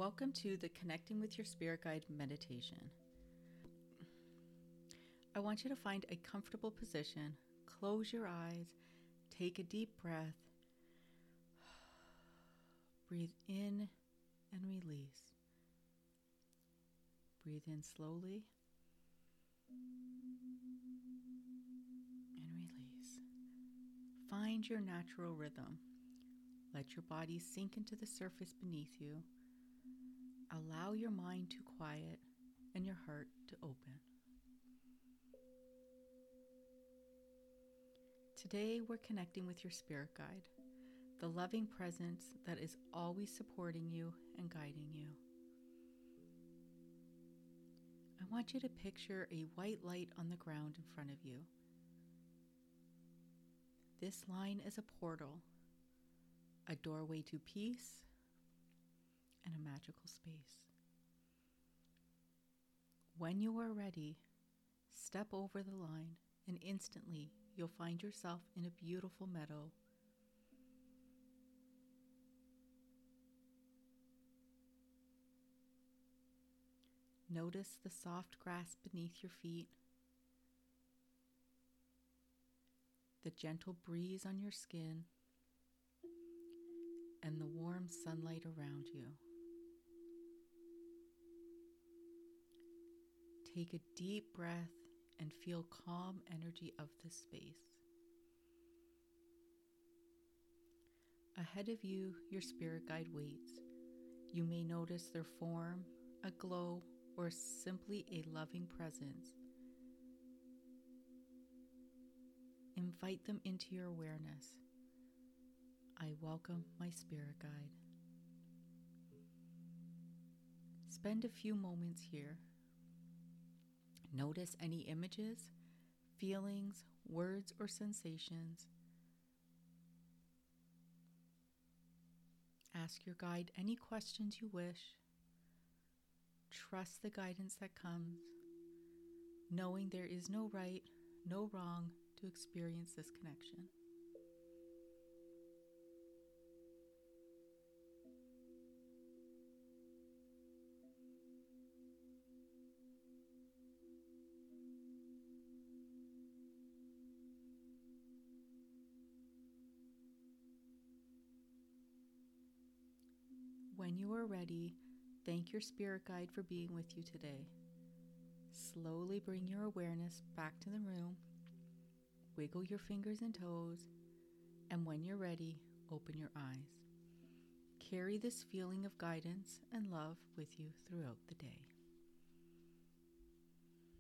Welcome to the Connecting with Your Spirit Guide meditation. I want you to find a comfortable position, close your eyes, take a deep breath, breathe in and release. Breathe in slowly and release. Find your natural rhythm. Let your body sink into the surface beneath you. Allow your mind to quiet and your heart to open. Today we're connecting with your spirit guide, the loving presence that is always supporting you and guiding you. I want you to picture a white light on the ground in front of you. This line is a portal, a doorway to peace and a magical space. When you are ready, step over the line and instantly you'll find yourself in a beautiful meadow. Notice the soft grass beneath your feet, the gentle breeze on your skin, and the warm sunlight around you. Take a deep breath and feel calm energy of this space. Ahead of you, your spirit guide waits. You may notice their form, a glow, or simply a loving presence. Invite them into your awareness. I welcome my spirit guide. Spend a few moments here. Notice any images, feelings, words, or sensations. Ask your guide any questions you wish. Trust the guidance that comes, knowing there is no right, no wrong to experience this connection. When you are ready, thank your spirit guide for being with you today. Slowly bring your awareness back to the room. Wiggle your fingers and toes. And when you're ready, open your eyes. Carry this feeling of guidance and love with you throughout the day.